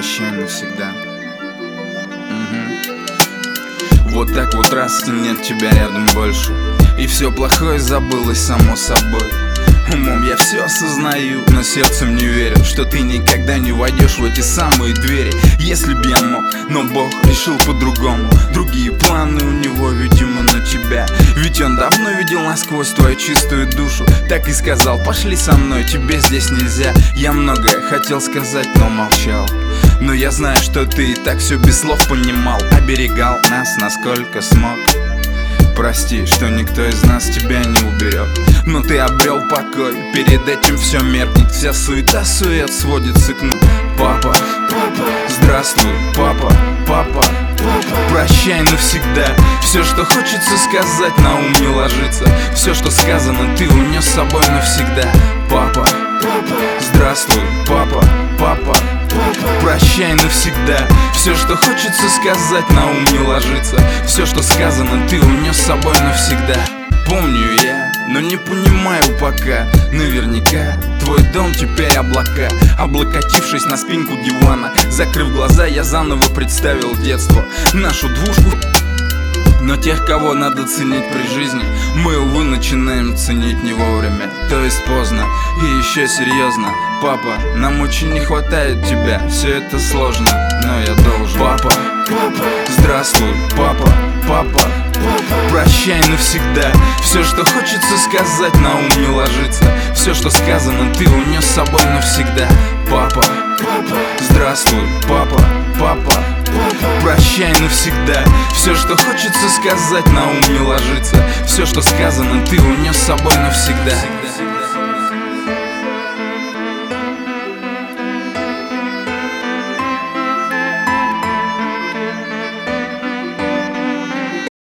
прощай навсегда. Вот так вот раз, и нет тебя рядом больше, и все плохое забылось само собой. Умом я все осознаю, но сердцем не верю, что ты никогда не войдешь в эти самые двери. Если б я мог, но Бог решил по-другому. Другие планы у него, видимо, на тебя. Ведь он давно видел насквозь твою чистую душу. Так и сказал: пошли со мной, тебе здесь нельзя. Я многое хотел сказать, но молчал. Но я знаю, что ты и так все без слов понимал. Оберегал нас, насколько смог. Прости, что никто из нас тебя не уберет, но ты обрел покой, перед этим все меркнет. Вся суета-сует сводится к ну. Папа, папа, здравствуй, папа, папа, папа, прощай навсегда. Все, что хочется сказать, на ум не ложится. Все, что сказано, ты унес с собой навсегда. Папа, папа, здравствуй, папа, папа, прощай навсегда. Все, что хочется сказать, на ум не ложится. Все, что сказано, ты унес с собой навсегда. Помню я, но не понимаю пока. Наверняка твой дом теперь облака. Облокотившись на спинку дивана, закрыв глаза, я заново представил детство. Нашу двушку. Но тех, кого надо ценить при жизни, мы, увы, начинаем ценить не вовремя. То есть поздно и еще серьезно. Папа, нам очень не хватает тебя. Все это сложно, но я должен. Папа, папа, здравствуй, папа, папа, папа, прощай навсегда. Все, что хочется сказать, на ум не ложится. Все, что сказано, ты унес с собой навсегда. Папа, папа, здравствуй, папа, папа, прощай навсегда. Все, что хочется сказать, на ум не ложится. Все, что сказано, ты унес с собой навсегда.